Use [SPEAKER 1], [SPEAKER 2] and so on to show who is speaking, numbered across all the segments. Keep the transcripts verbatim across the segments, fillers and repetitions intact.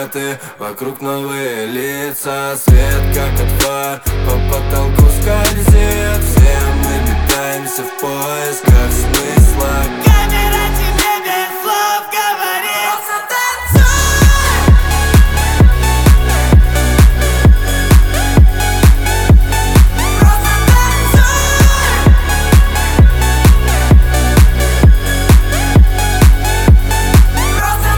[SPEAKER 1] ты, вокруг новые лица. Свет как от фар по потолку скользит. Все мы метаемся в поисках смысла.
[SPEAKER 2] Камера тебе без слов говорит: просто танцуй. Просто танцуй. Просто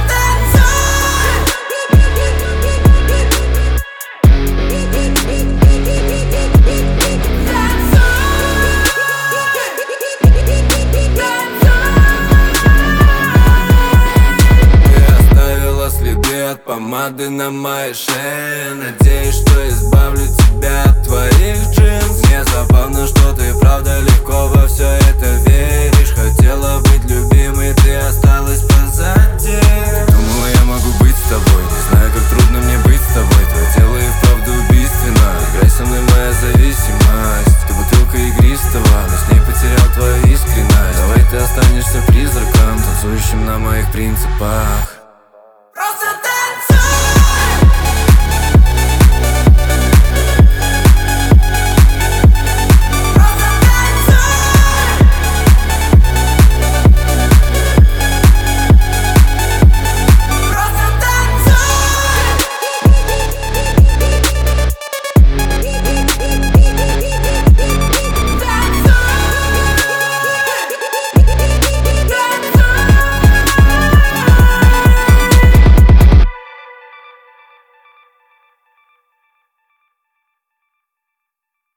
[SPEAKER 1] от помады на моей шее. Надеюсь, что избавлю тебя от твоих джинс. Мне забавно, что ты правда легко во все это веришь. Хотела быть любимой, ты осталась позади.